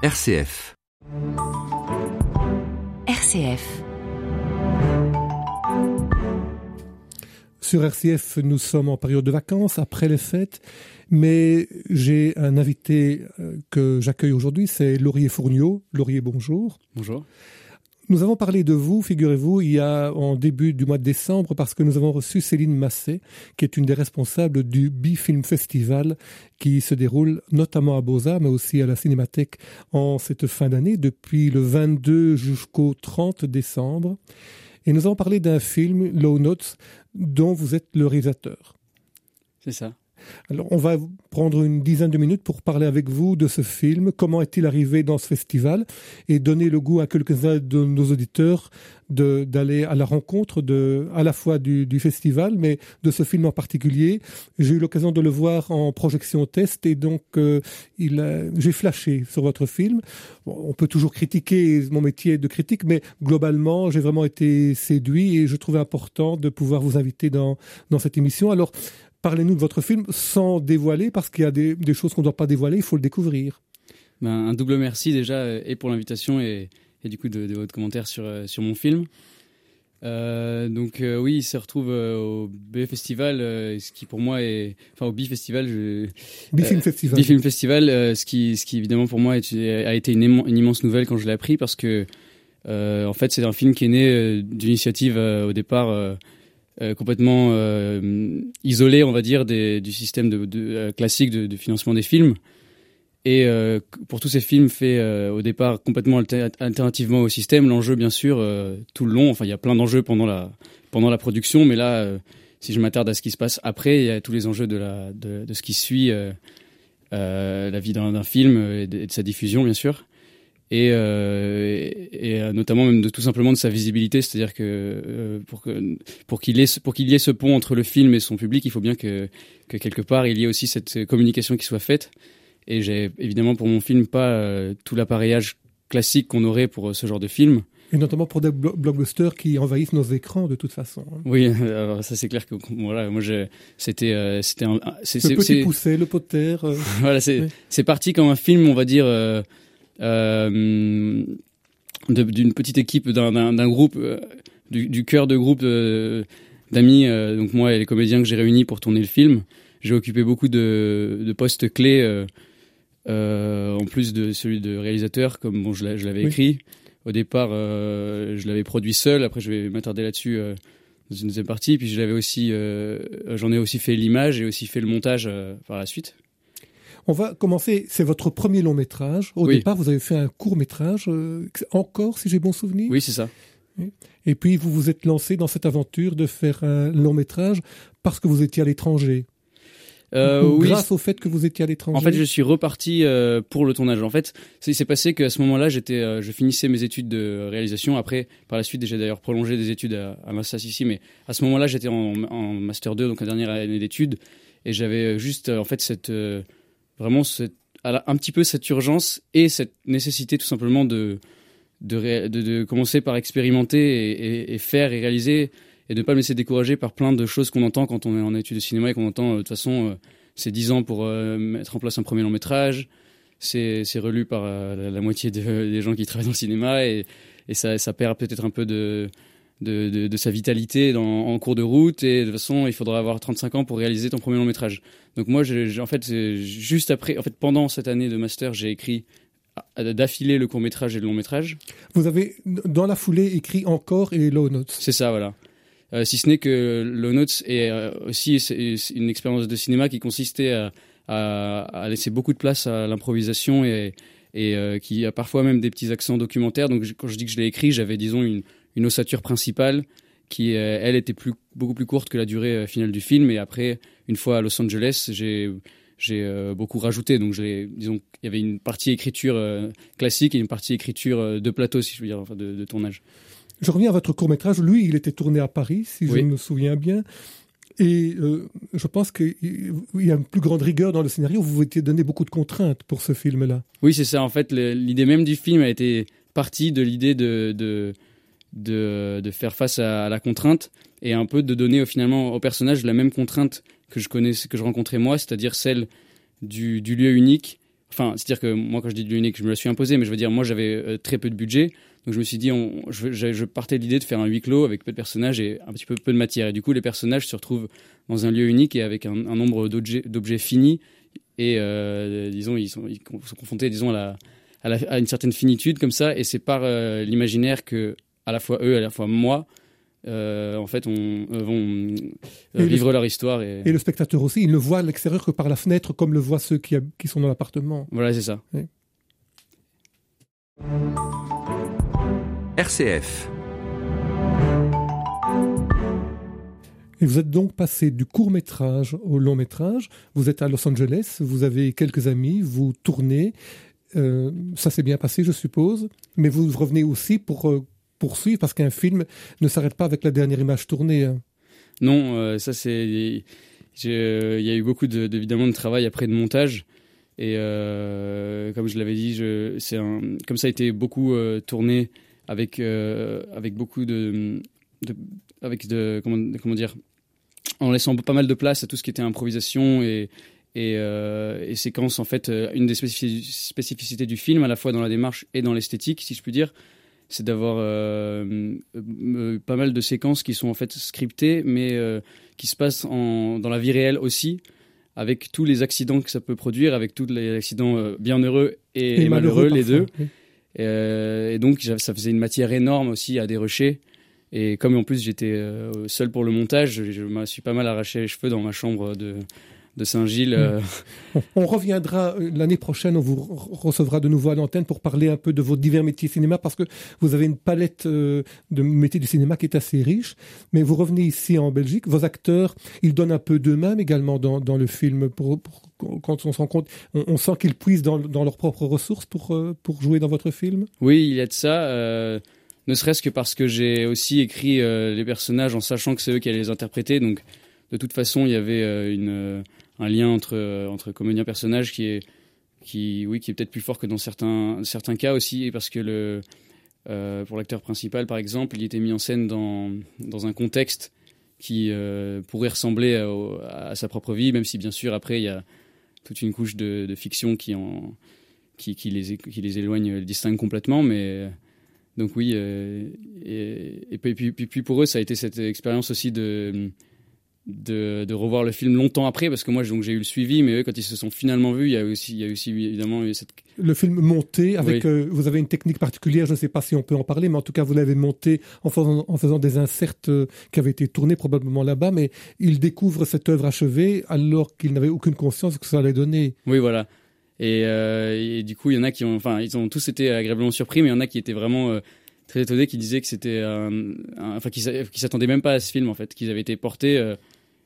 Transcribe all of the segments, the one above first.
RCF. RCF. Sur RCF, nous sommes en période de vacances, après les fêtes, mais j'ai un invité que j'accueille aujourd'hui, c'est Laurier Fourniot. Laurier, bonjour. Bonjour. Nous avons parlé de vous, figurez-vous, en début du mois de décembre, parce que nous avons reçu Céline Masset, qui est une des responsables du Bifilm Festival, qui se déroule notamment à Beaux-Arts, mais aussi à la Cinémathèque en cette fin d'année, depuis le 22 jusqu'au 30 décembre. Et nous avons parlé d'un film, Low Notes, dont vous êtes le réalisateur. C'est ça. Alors, on va prendre une dizaine de minutes pour parler avec vous de ce film. Comment est-il arrivé dans ce festival et donner le goût à quelques-uns de nos auditeurs d'aller à la rencontre à la fois du festival, mais de ce film en particulier. J'ai eu l'occasion de le voir en projection test et donc j'ai flashé sur votre film. Bon, on peut toujours critiquer, mon métier de critique, mais globalement, j'ai vraiment été séduit et je trouvais important de pouvoir vous inviter dans cette émission. Alors, parlez-nous de votre film sans dévoiler, parce qu'il y a des choses qu'on ne doit pas dévoiler, il faut le découvrir. Un double merci déjà, et pour l'invitation et du coup de votre commentaire sur mon film. Oui, il se retrouve au B Festival, ce qui pour moi est... Enfin, au B-Festival... Bifilm Festival. Bifilm Festival, ce qui évidemment pour moi a été une immense nouvelle quand je l'ai appris, parce que en fait c'est un film qui est né d'une initiative au départ... complètement isolé, on va dire, du système classique de financement des films. Et pour tous ces films faits au départ complètement alternativement au système, l'enjeu, bien sûr, tout le long, enfin, il y a plein d'enjeux pendant la production, mais là, si je m'attarde à ce qui se passe après, il y a tous les enjeux de ce qui suit la vie d'un film et de sa diffusion, bien sûr. Et notamment même tout simplement de sa visibilité, c'est-à-dire que pour qu'il y ait ce pont entre le film et son public, il faut bien que quelque part il y ait aussi cette communication qui soit faite. Et j'ai évidemment pour mon film pas tout l'appareillage classique qu'on aurait pour ce genre de film. Et notamment pour des blockbusters qui envahissent nos écrans de toute façon. Oui, alors ça c'est clair que voilà, moi c'était le petit pousset, le pot de terre. Voilà, c'est parti comme un film, on va dire. D'une petite équipe, d'un groupe, du cœur de groupe d'amis, donc moi et les comédiens que j'ai réunis pour tourner le film. J'ai occupé beaucoup de postes clés, en plus de celui de réalisateur, comme je l'avais écrit. Au départ, je l'avais produit seul, après je vais m'attarder là-dessus dans une deuxième partie, puis j'en ai aussi fait l'image et aussi fait le montage par la suite. On va commencer, c'est votre premier long métrage. Au départ, vous avez fait un court métrage, encore, si j'ai bon souvenir. Oui, c'est ça. Et puis, vous vous êtes lancé dans cette aventure de faire un long métrage parce que vous étiez à l'étranger. Grâce au fait que vous étiez à l'étranger. En fait, je suis reparti pour le tournage. En fait, c'est passé qu'à ce moment-là, je finissais mes études de réalisation. Après, par la suite, j'ai d'ailleurs prolongé des études à Massas ici, mais à ce moment-là, j'étais en Master 2, donc la dernière année d'études, et j'avais juste en fait vraiment un petit peu cette urgence et cette nécessité tout simplement de commencer par expérimenter et faire et réaliser, et de ne pas me laisser décourager par plein de choses qu'on entend quand on est en études de cinéma, et qu'on entend de toute façon c'est 10 ans pour mettre en place un premier long métrage, c'est relu par la moitié des gens qui travaillent dans le cinéma, et ça perd peut-être un peu de sa vitalité en cours de route, et de toute façon il faudra avoir 35 ans pour réaliser ton premier long métrage. Donc moi en fait juste après, en fait pendant cette année de master, j'ai écrit d'affilée le court métrage et le long métrage. Vous avez dans la foulée écrit Encore et Low Notes. C'est ça, voilà. Si ce n'est que Low Notes est aussi une expérience de cinéma qui consistait à laisser beaucoup de place à l'improvisation, et qui a parfois même des petits accents documentaires. Donc quand je dis que je l'ai écrit, j'avais disons une ossature principale qui, elle, était beaucoup plus courte que la durée finale du film. Et après, une fois à Los Angeles, j'ai beaucoup rajouté. Donc, disons qu'il y avait une partie écriture classique et une partie écriture de plateau, si je veux dire, enfin de tournage. Je reviens à votre court-métrage. Lui, il était tourné à Paris, si je me souviens bien. Et je pense qu'il y a une plus grande rigueur dans le scénario. Vous vous étiez donné beaucoup de contraintes pour ce film-là. Oui, c'est ça. En fait, l'idée même du film a été partie de l'idée de faire face à la contrainte, et un peu de donner finalement au personnage la même contrainte que je rencontrais moi, c'est-à-dire celle du lieu unique, enfin, c'est-à-dire que moi, quand je dis de l'unique, je me la suis imposé, mais je veux dire, moi, j'avais très peu de budget. Donc, je me suis dit, je partais de l'idée de faire un huis clos avec peu de personnages et un petit peu de matière. Et du coup, les personnages se retrouvent dans un lieu unique et avec un nombre d'objets finis. Et disons, ils sont confrontés, disons, à une certaine finitude comme ça. Et c'est par l'imaginaire que, à la fois eux, à la fois moi, en fait, vont vivre leur histoire. Et le spectateur aussi, il ne voit à l'extérieur que par la fenêtre, comme le voient ceux qui sont dans l'appartement. Voilà, c'est ça. Oui. RCF. Et vous êtes donc passé du court-métrage au long-métrage. Vous êtes à Los Angeles, vous avez quelques amis, vous tournez. Ça s'est bien passé, je suppose. Mais vous revenez aussi pour poursuivre, parce qu'un film ne s'arrête pas avec la dernière image tournée. Hein. Non, ça c'est... Il y a eu beaucoup évidemment de travail après de montage. Et comme je l'avais dit, comme ça a été beaucoup tourné avec beaucoup comment dire, en laissant pas mal de place à tout ce qui était improvisation et séquences. En fait, une des spécificités du film, à la fois dans la démarche et dans l'esthétique, si je puis dire, c'est d'avoir pas mal de séquences qui sont en fait scriptées, mais qui se passent dans la vie réelle aussi, avec tous les accidents que ça peut produire, avec tous les accidents bienheureux et malheureux, les deux. Oui. Et donc, ça faisait une matière énorme aussi à dérocher. Et comme en plus j'étais seul pour le montage, je me suis pas mal arraché les cheveux dans ma chambre de Saint-Gilles. On reviendra l'année prochaine, on vous recevra de nouveau à l'antenne pour parler un peu de vos divers métiers cinéma, parce que vous avez une palette de métiers du cinéma qui est assez riche. Mais vous revenez ici en Belgique, vos acteurs, ils donnent un peu d'eux-mêmes également dans le film. Quand on se rend compte, on sent qu'ils puisent dans leurs propres ressources pour jouer dans votre film. Oui, il y a de ça. Ne serait-ce que parce que j'ai aussi écrit les personnages en sachant que c'est eux qui allaient les interpréter. Donc, de toute façon, il y avait un lien entre comédien-personnage qui est peut-être plus fort que dans certains cas aussi, parce que pour l'acteur principal, par exemple, il était mis en scène dans un contexte qui pourrait ressembler à sa propre vie, même si bien sûr après il y a toute une couche de fiction qui les éloigne, les distingue complètement, mais donc oui, et puis pour eux ça a été cette expérience aussi de revoir le film longtemps après, parce que moi donc j'ai eu le suivi, mais eux quand ils se sont finalement vus, il y a aussi évidemment le film monté avec oui. Vous avez une technique particulière, je ne sais pas si on peut en parler, mais en tout cas vous l'avez monté en faisant des inserts qui avaient été tournés probablement là-bas, mais ils découvrent cette œuvre achevée alors qu'ils n'avaient aucune conscience de ce que ça allait donner. Oui, voilà. Et du coup il y en a ils ont tous été agréablement surpris, mais il y en a qui étaient vraiment très étonnés, qui disaient que c'était qui s'attendaient même pas à ce film, en fait, qu'ils avaient été portés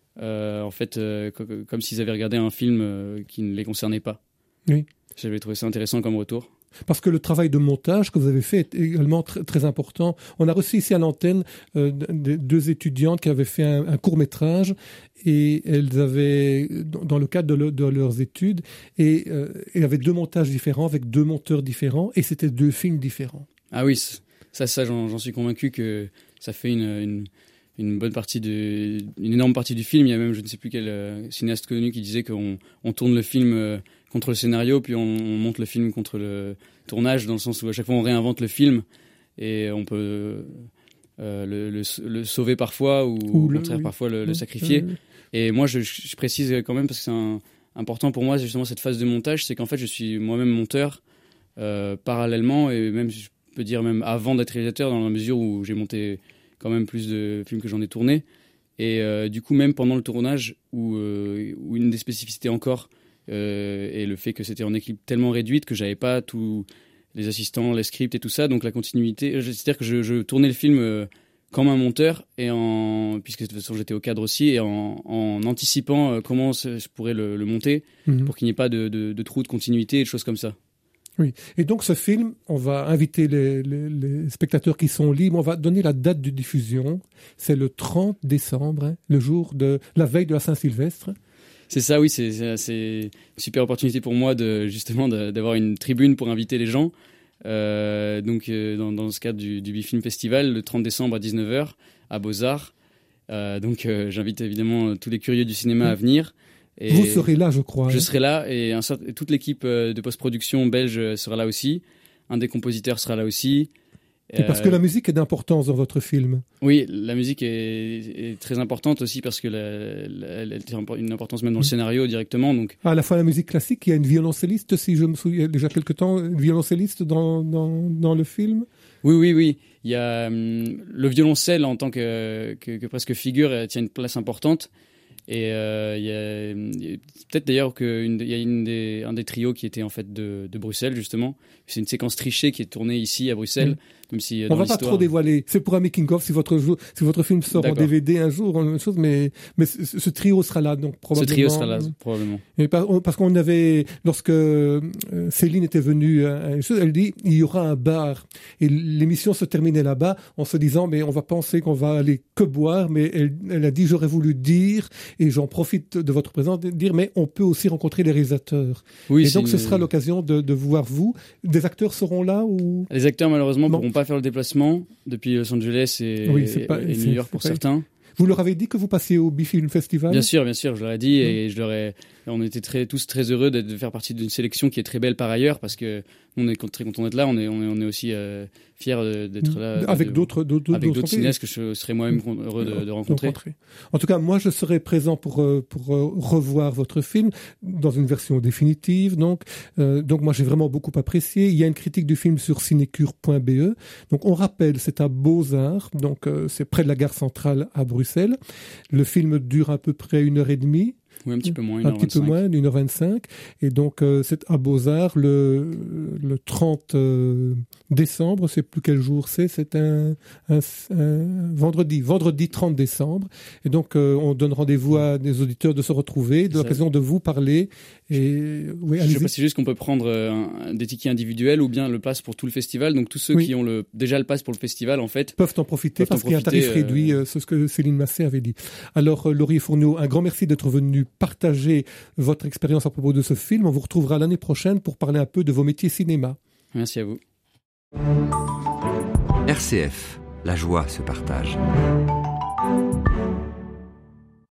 comme s'ils avaient regardé un film qui ne les concernait pas. Oui. J'avais trouvé ça intéressant comme retour. Parce que le travail de montage que vous avez fait est également très, très important. On a reçu ici à l'antenne deux étudiantes qui avaient fait un court-métrage, et elles avaient, dans le cadre de leurs études, et avaient deux montages différents avec deux monteurs différents, et c'était deux films différents. Ah oui, ça j'en suis convaincu que ça fait une bonne partie une énorme partie du film. Il y a même, je ne sais plus quel cinéaste connu qui disait qu'on tourne le film contre le scénario, puis on monte le film contre le tournage, dans le sens où à chaque fois on réinvente le film et on peut le sauver parfois ou au contraire parfois le sacrifier. Et moi je précise quand même, parce que c'est important pour moi, c'est justement cette phase de montage, c'est qu'en fait je suis moi-même monteur parallèlement, et même je peux dire même avant d'être réalisateur, dans la mesure où j'ai monté quand même plus de films que j'en ai tourné. Et du coup, même pendant le tournage, où une des spécificités encore est le fait que c'était en équipe tellement réduite que j'avais pas tous les assistants, les scripts et tout ça, donc la continuité, c'est-à-dire que je tournais le film comme un monteur, puisque de toute façon j'étais au cadre aussi, et en anticipant comment je pourrais le monter pour qu'il n'y ait pas de trou de continuité et de choses comme ça. Oui, et donc ce film, on va inviter les spectateurs qui sont libres, on va donner la date de diffusion, c'est le 30 décembre, hein, le jour de la veille de la Saint-Sylvestre. C'est ça, oui, c'est une super opportunité pour moi justement d'avoir une tribune pour inviter les gens. Dans ce cadre du Bifilm Festival, le 30 décembre à 19h à Beaux-Arts. J'invite évidemment tous les curieux du cinéma à venir. Et vous serez là, je crois. Je serai là et toute l'équipe de post-production belge sera là aussi. Un des compositeurs sera là aussi. Et parce que la musique est d'importance dans votre film. Oui, la musique est très importante aussi parce que elle a une importance même dans le scénario directement. Donc. À la fois la musique classique, il y a une violoncelliste, si je me souviens déjà quelque temps, une violoncelliste dans le film. Oui. Il y a le violoncelle en tant que presque figure tient une place importante. Et il y a peut-être d'ailleurs qu'il y a un des trios qui était en fait de Bruxelles justement. C'est une séquence trichée qui est tournée ici à Bruxelles. Même si, on va pas trop dévoiler. C'est pour un making-of si votre film sort en DVD un jour, mais ce trio sera là donc probablement. Ce trio sera là probablement. Et parce qu'on avait, lorsque Céline était venue, elle dit il y aura un bar et l'émission se terminait là-bas en se disant mais on va penser qu'on va aller que boire, mais elle a dit j'aurais voulu dire et j'en profite de votre présence de dire mais on peut aussi rencontrer les réalisateurs. Oui, et donc ce sera l'occasion de voir vous. Des acteurs seront là ou les acteurs malheureusement pourront pas faire le déplacement depuis Los Angeles et New York pour certains. Vous leur avez dit que vous passiez au Bifilm Festival ? Bien sûr, je leur ai dit et on était tous très heureux de faire partie d'une sélection qui est très belle par ailleurs parce que on est très content d'être là. On est aussi fiers d'être là avec d'autres cinéastes que je serais moi-même heureux de rencontrer. En tout cas, moi je serai présent pour revoir votre film dans une version définitive. Donc moi j'ai vraiment beaucoup apprécié. Il y a une critique du film sur cinecure.be. Donc on rappelle, c'est à Beaux-Arts, donc c'est près de la gare centrale à Bruxelles. Le film dure à peu près 1h30. Oui, un petit peu moins, 1h25. Un petit peu moins, 1h25. Et donc, c'est à Beaux-Arts le 30 décembre. C'est plus quel jour c'est un vendredi 30 décembre. Et donc, on donne rendez-vous à des auditeurs de se retrouver, de l'occasion de vous parler. Et oui, je sais pas si c'est juste qu'on peut prendre des tickets individuels ou bien le pass pour tout le festival. Donc, tous ceux qui ont déjà le pass pour le festival, en fait, peuvent en profiter parce qu'il y a un tarif réduit. C'est ce que Céline Massé avait dit. Alors, Laurier Fourneau, un grand merci d'être venu partager votre expérience à propos de ce film. On vous retrouvera l'année prochaine pour parler un peu de vos métiers cinéma. Merci à vous. RCF, la joie se partage.